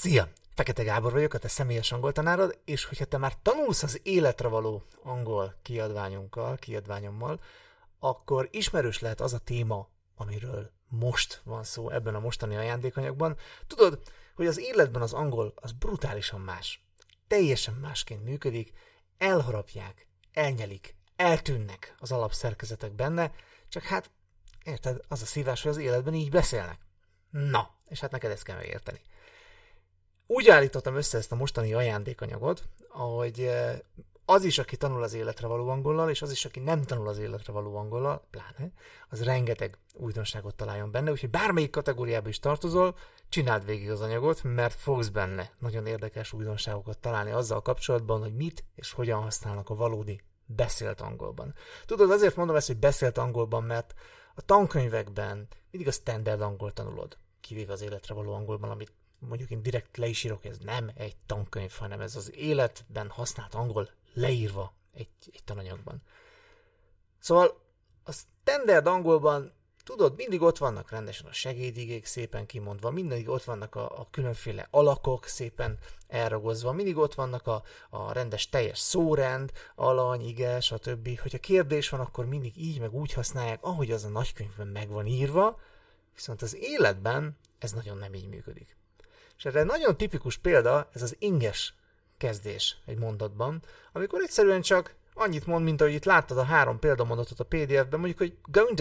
Szia! Fekete Gábor vagyok, a te személyes angoltanárod, és hogyha te már tanulsz az életre való angol kiadványommal, akkor ismerős lehet az a téma, amiről most van szó ebben a mostani ajándékanyagban. Tudod, hogy az életben az angol az brutálisan más. Teljesen másként működik, elharapják, elnyelik, eltűnnek az alapszerkezetek benne, csak hát, érted, az a szívás, hogy az életben így beszélnek. Na, és hát neked ezt kell megérteni. Úgy állítottam össze ezt a mostani ajándékanyagot, hogy az is, aki tanul az életre való angollal, és az is, aki nem tanul az életre való angollal, pláne, az rengeteg újdonságot találjon benne, úgyhogy bármelyik kategóriába is tartozol, csináld végig az anyagot, mert fogsz benne nagyon érdekes újdonságokat találni azzal kapcsolatban, hogy mit és hogyan használnak a valódi beszélt angolban. Tudod, azért mondom ezt, hogy beszélt angolban, mert a tankönyvekben mindig a standard angol tanulod, kivéve az életre való angolban, amit mondjuk én direkt le is írok, ez nem egy tankönyv, hanem ez az életben használt angol leírva egy tananyagban. Szóval a standard angolban, tudod, mindig ott vannak rendesen a segédigék szépen kimondva, mindig ott vannak a különféle alakok szépen elragozva, mindig ott vannak a rendes teljes szórend, alany, ige, stb. Hogyha kérdés van, akkor mindig így meg úgy használják, ahogy az a nagykönyvben meg van írva, viszont az életben ez nagyon nem így működik. És erre nagyon tipikus példa ez az inges kezdés egy mondatban, amikor egyszerűen csak annyit mond, mint ahogy itt láttad a 3 példamondatot a PDF-ben, mondjuk, hogy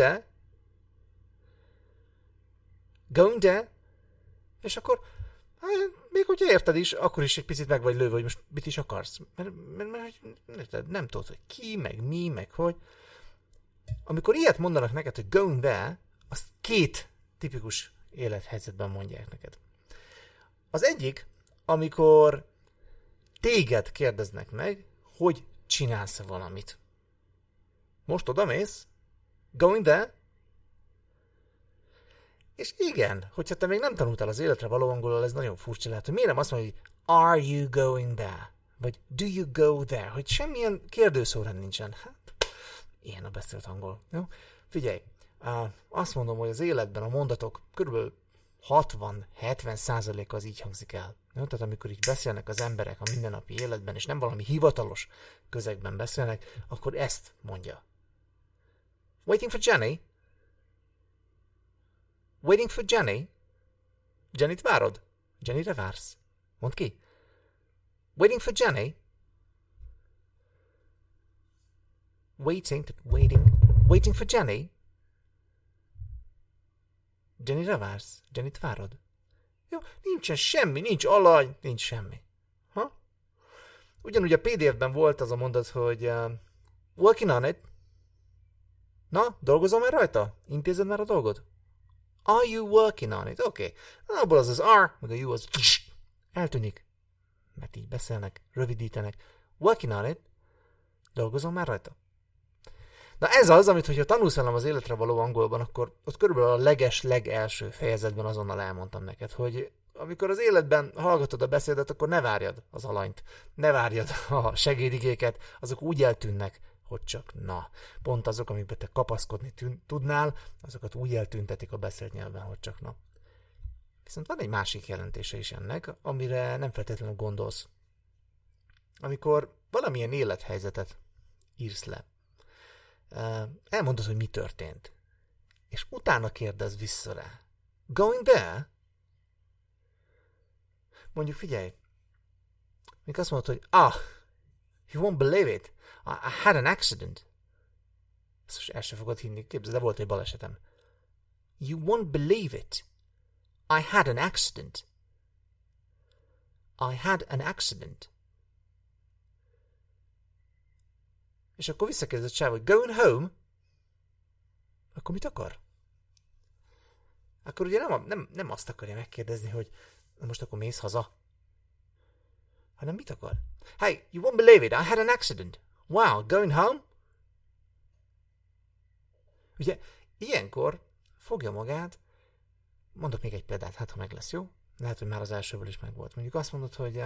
going there, és akkor még hogyha érted is, akkor is egy picit meg vagy lőve, hogy most mit is akarsz. Mert nem tudod, hogy ki, meg mi, meg hogy. Amikor ilyet mondanak neked, hogy going there, azt 2 tipikus élethelyzetben mondják neked. Az egyik, amikor téged kérdeznek meg, hogy csinálsz valamit. Most odamész, going there, és igen, hogyha te még nem tanultál az életre való angolul, ez nagyon furcsa lehet, hogy miért nem azt mondja, hogy are you going there? Vagy do you go there? Hogy semmilyen kérdőszórend nincsen. Hát, ilyen a beszélt angol. Jó? Figyelj, azt mondom, hogy az életben a mondatok körülbelül 60-70% az így hangzik el. Jó? Tehát amikor így beszélnek az emberek a mindennapi életben, és nem valami hivatalos közegben beszélnek, akkor ezt mondja. Waiting for Jenny? Waiting for Jenny? Jennyt várod? Jennyre vársz? Mondd ki. Waiting for Jenny? Waiting for Jenny? Jennyre vársz? Jennyt várod? Jó, nincsen semmi, nincs alany, nincs semmi. Ha? Ugyanúgy a PDF-ben volt az a mondat, hogy working on it. Na, dolgozom már rajta? Intézed már a dolgod? Are you working on it? Oké. Okay. Abból az are, meg a you az eltűnik. Mert így beszélnek, rövidítenek. Working on it. Dolgozom már rajta. Na ez az, amit hogyha tanulsz velem az életre való angolban, akkor ott körülbelül a legelső fejezetben azonnal elmondtam neked, hogy amikor az életben hallgatod a beszédet, akkor ne várjad az alanyt, ne várjad a segédigéket, azok úgy eltűnnek, hogy csak na. Pont azok, amikbe te kapaszkodni tudnál, azokat úgy eltüntetik a beszélt nyelven, hogy csak na. Viszont van egy másik jelentése is ennek, amire nem feltétlenül gondolsz. Amikor valamilyen élethelyzetet írsz le, elmondod, hogy mi történt, és utána kérdez vissza rá. Going there? Mondjuk figyelj, még azt mondod, hogy you won't believe it, I had an accident. Ezt most el sem fogod hinni, képzeld, de volt egy balesetem. You won't believe it, I had an accident. I had an accident. És akkor visszakérdez a csáv, hogy going home? Akkor mit akar? Akkor ugye nem azt akarja megkérdezni, hogy most akkor mész haza. Hanem mit akar? Hey, you won't believe it, I had an accident. Wow, going home? Ugye, ilyenkor fogja magát, mondok még egy példát, hát ha meg lesz, jó? Lehet, hogy már az elsőből is meg volt. Mondjuk azt mondod, hogy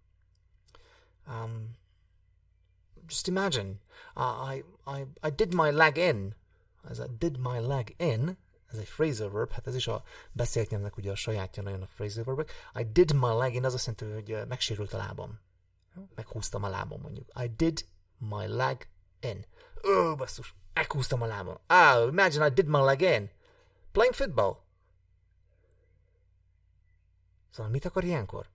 just imagine, I did my leg in. As I did my leg in, ez egy phrasal verb, hát ez is a beszélt nyelvnek ugye a sajátja nagyon a phrasal verbek. I did my leg in, az azt jelenti, hogy megsérült a lábam. Meghúztam a lábam mondjuk. I did my leg in. Basszus, meghúztam a lábam. Imagine I did my leg in. Playing football. Szóval mit akar ilyenkor?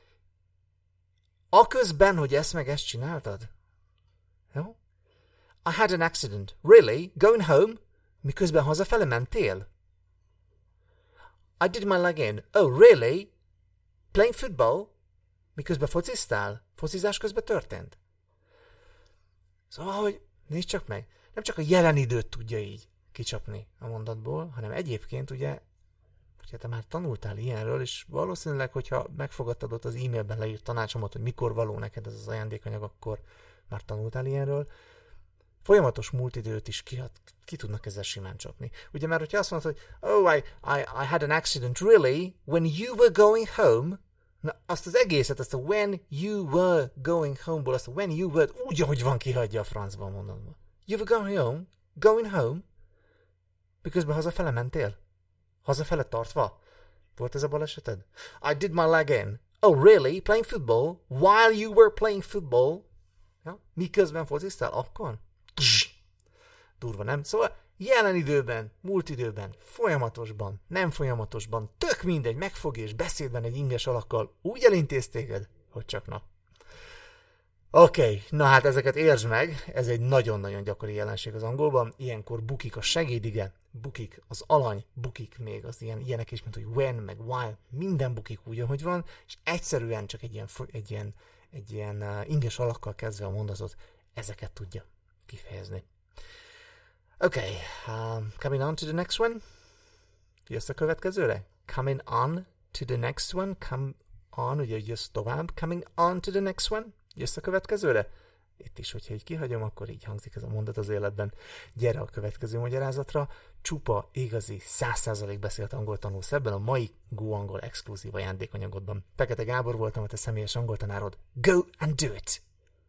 Aközben, hogy ezt meg ezt csináltad? Jó? I had an accident. Really? Going home? Miközben hazafele mentél? I did my leg in. Oh, really? Playing football? Miközben fociztál? Focizás közben történt? Szóval, hogy nézd csak meg, nem csak a jelen időt tudja így kicsapni a mondatból, hanem egyébként ugye te már tanultál ilyenről, és valószínűleg, hogyha megfogadtad ott az e-mailben leírt tanácsomat, hogy mikor való neked ez az ajándékanyag, akkor már tanultál ilyenről. Folyamatos múltidőt is ki tudnak ezzel simán csapni. Ugye már, hogyha azt mondod, hogy oh, I had an accident, really? When you were going home? Na, azt az egészet, azt a when you were going home-ból, azt a when you were, úgy, ahogy van, kihagyja a francban mondatban. You were going home, miközben hazafele mentél? Hazafele tartva? Volt ez a baleseted? I did my leg in. Oh, really? Playing football? While you were playing football? Ja? Miközben fociztál? Akkor? Durva, nem? Szóval jelen időben, múlt időben, folyamatosban, nem folyamatosban, tök mindegy, megfogja és beszédben egy inges alakkal úgy elintéz téged, hogy csak na. Oké, na hát ezeket értsd meg, ez egy nagyon-nagyon gyakori jelenség az angolban, ilyenkor bukik a segédige, bukik az alany, bukik még az ilyenek is, mint hogy when, meg while, minden bukik úgy, ahogy van, és egyszerűen csak egy ilyen inges alakkal kezdve a mondatot, ezeket tudja kifejezni. Okay, coming on to the next one. Jössz a következőre? Coming on to the next one. Come on, ugye jössz tovább. Coming on to the next one. Jössz a következőre? Itt is, hogyha így kihagyom, akkor így hangzik ez a mondat az életben. Gyere a következő magyarázatra. Csupa, igazi, 100% beszélt angol tanulsz ebben a mai Go Angol exkluzív ajándékanyagodban. Fekete Gábor voltam, a te személyes angoltanárod. Go and do it!